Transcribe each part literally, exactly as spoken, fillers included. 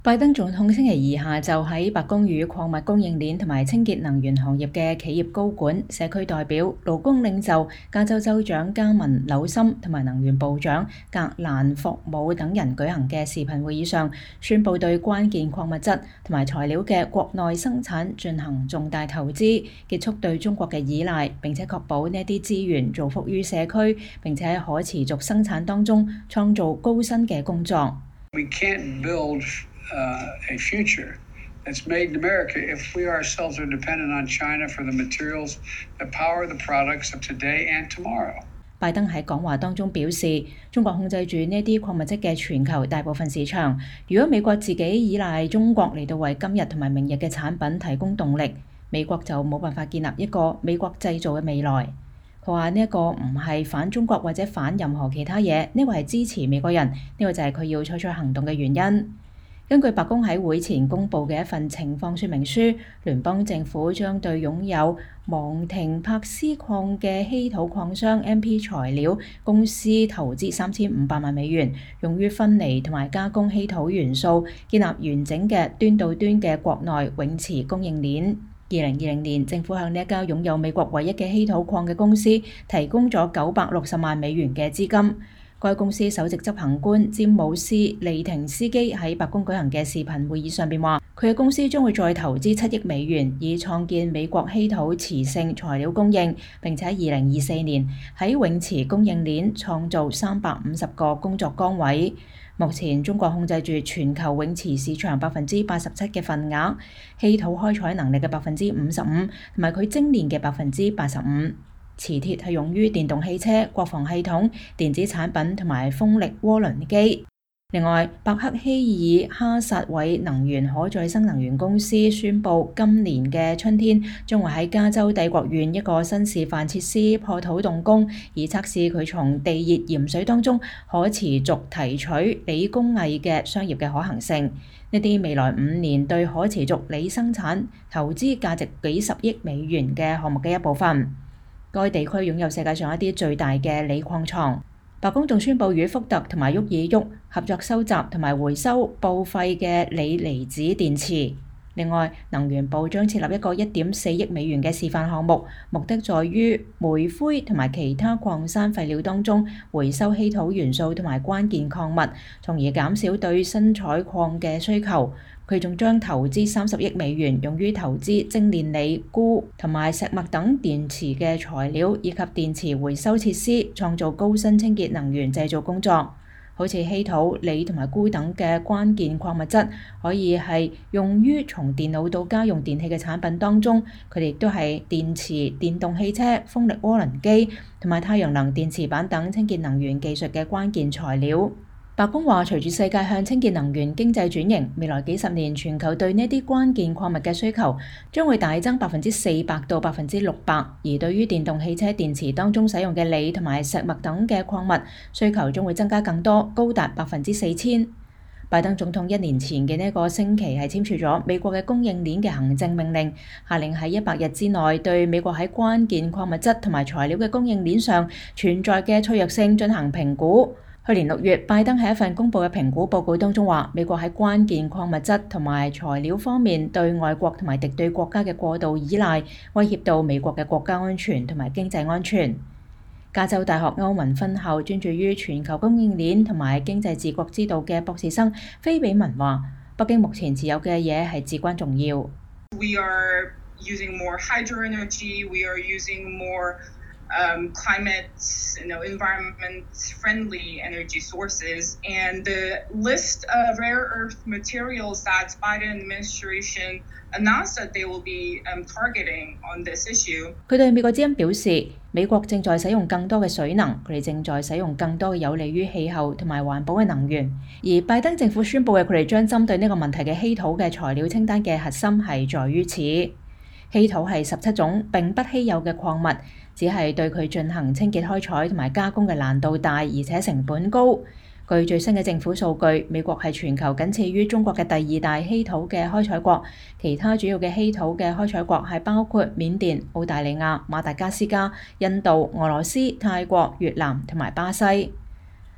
拜登總統星期二下晝喺白宮與礦物供應鏈同埋清潔能源行業嘅企業高管、社區代表、勞工領袖、加州州長加文紐森同埋能源部長格蘭霍姆等人舉行嘅視頻會議上，宣布對關鍵礦物質同埋材料嘅國內生產進行重大投資，結束對中國嘅依賴，並且確保呢啲資源造福於社區，並且喺可持續生產當中創造高薪嘅工作。 We can't build Uh, a future that's made in America if we ourselves are dependent on China for the materials that power the products of today and tomorrow. 拜登喺講話當中表示，中國控制住呢啲礦物質嘅全球大部分市場。如果美國自己依賴中國嚟到為今日同埋明日嘅產品提供動力，美國就冇辦法建立一個美國製造嘅未來。佢話呢一個唔係反中國或者反任何其他嘢，呢個係支持美國人，呢個就係佢要採取行動嘅原因。根據白宮喺會前公佈嘅一份情況說明書，聯邦政府將對擁有芒廷帕斯礦嘅稀土礦商 M P 材料公司投資三千五百萬美元，用於分離同埋加工稀土元素，建立完整嘅端到端嘅國內永磁供應鏈。二零二零年，政府向呢一家擁有美國唯一嘅稀土礦嘅公司提供咗九百六十萬美元嘅資金。該公司首席執行官詹姆斯利廷斯基喺白宮舉行嘅視頻會議上邊話，佢嘅公司將會再投資七億美元，以創建美國稀土磁性材料供應，並且喺二零二四年喺永磁供應鏈創造三百五十個工作崗位。目前中國控制住全球永磁市場百分之八十七嘅份額，稀土開採能力嘅百分之五十五，同埋佢精煉嘅百分之八十五。磁鐵係用於電動汽車、國防系統、電子產品同埋風力渦輪機。另外，伯克希爾哈撒韋能源可再生能源公司宣布，今年嘅春天將會喺加州帝國縣一個新示範設施破土動工，以測試佢從地熱鹽水當中可持續提取鋰工藝嘅商業嘅可行性。呢啲未來五年對可持續鋰生產投資價值幾十億美元嘅項目嘅一部分。該地區擁有世界上一啲最大嘅鋰礦藏。白宮仲宣布與福特同埋沃爾沃合作收集同埋回收報廢嘅鋰離子電池。另外，能源部將設立一個一點四億美元嘅示範項目，目的在於煤灰同埋其他礦山廢料當中回收稀土元素同埋關鍵礦物，從而減少對新採礦嘅需求。佢仲將投資三十億美元用於投資精煉鋰、鈷同埋石墨等電池嘅材料，以及電池回收設施，創造高新清潔能源製造工作。好似稀土、鋰同埋鈷等嘅關鍵礦物質，可以係用於從電腦到家用電器嘅產品當中，佢哋亦都係電池、電動汽車、風力渦輪機同埋太陽能電池板等清潔能源技術嘅關鍵材料。白宮話，隨住世界向清潔能源經濟轉型，未來幾十年全球對呢啲關鍵礦物嘅需求將會大增百分之四百到百分之六百，而對於電動汽車電池當中使用嘅鋰同埋石墨等嘅礦物需求將會增加更多，高達百分之四千。拜登總統一年前嘅呢一個星期係簽署咗美國嘅供應鏈嘅行政命令，下令喺一百日之內對美國喺關鍵礦物質同埋材料嘅供應鏈上存在嘅脆弱性進行評估。去年六月，拜登喺一份公佈嘅評估報告當中話，美國喺關鍵礦物質同埋材料方面對外國同埋敵對國家嘅過度依賴，威脅到美國嘅國家安全同埋經濟安全。加州大學歐文分校專注於全球供應鏈同埋經濟治國之道嘅博士生菲比文話，北京目前持有嘅嘢係至關重要。 We are using more hydro energy, we are using more Um, climate, you know, environment-friendly energy sources, and the list of rare earth materials that Biden administration announced that they will be um, targeting on this issue. 佢對美國之音表示，美國正在使用更多嘅水能，佢哋正在使用更多嘅有利於氣候同埋環保嘅能源。而拜登政府宣布嘅佢哋將針對呢個問題嘅稀土嘅材料清單嘅核心係在於此。稀土係十七種並不稀有嘅礦物，只係對佢進行清潔開採同埋加工嘅難度大，而且成本高。據最新嘅政府數據，美國係全球僅次於中國嘅第二大稀土嘅開採國，其他主要嘅稀土嘅開採國係包括緬甸、澳大利亞、馬達加斯加、印度、俄羅斯、泰國、越南同埋巴西。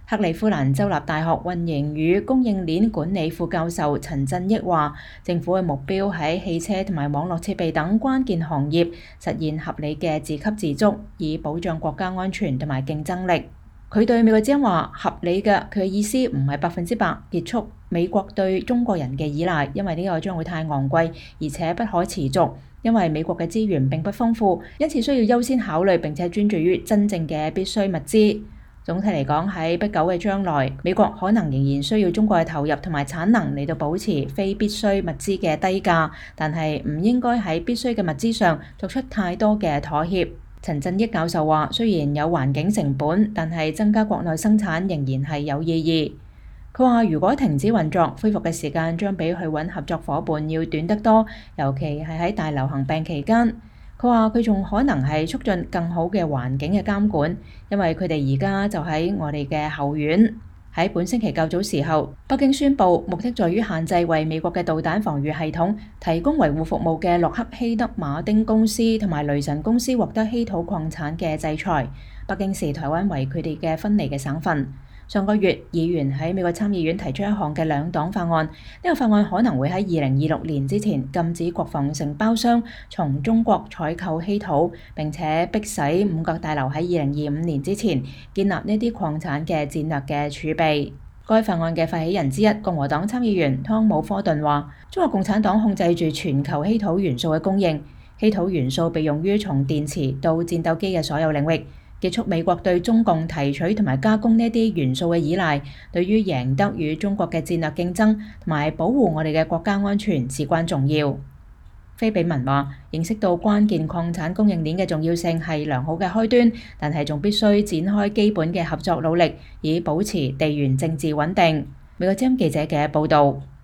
克利夫蘭州立大學運營與供應鏈管理副教授陳振益話，政府嘅目標喺汽車同埋網絡設備等關鍵行業實現合理嘅自給自足，以保障國家安全同埋競爭力。佢對美國之音話：合理嘅，佢嘅意思唔係百分之百結束美國對中國人嘅依賴，因為呢個將會太昂貴，而且不可持續。因為美國嘅資源並不豐富，因此需要優先考慮並且專注於真正嘅必需物資。總體嚟講，喺不久嘅將來，美國可能仍然需要中國嘅投入同埋產能嚟到保持非必需物資嘅低價，但係唔應該喺必需嘅物資上作出太多嘅妥協。陳振益教授話：雖然有環境成本，但係增加國內生產仍然係有意義。佢話：如果停止運作，恢復嘅時間將比去揾合作夥伴要短得多，尤其係喺大流行病期間。佢話佢仲可能係促進更好嘅環境嘅監管，因為佢哋而家就喺我哋嘅後院。喺本星期較早時候，北京宣布目的在於限制為美國嘅導彈防禦系統提供維護服務嘅洛克希德馬丁公司同埋雷神公司獲得稀土礦產嘅制裁。北京視台灣為佢哋嘅分離嘅省份。上個月，議員喺美國參議院提出一項嘅兩黨法案，呢個法案可能會喺二零二六年之前禁止國防承包商從中國採購稀土，並且迫使五角大樓喺二零二五年之前建立呢啲礦產嘅戰略嘅儲備。該法案嘅發起人之一，共和黨參議員湯姆科頓話：中國共產黨控制住全球稀土元素嘅供應，稀土元素被用於從電池到戰鬥機嘅所有領域。結束美國對中共提取同埋加工呢啲元素嘅依賴，對於贏得與中國嘅戰略競爭同埋保護我哋嘅國家安全至關重要。菲比文話：認識到關鍵礦產供應鏈嘅重要性係良好嘅開端，但係仲必須展開基本嘅合作努力，以保持地緣政治穩定。美國之音記者嘅報導。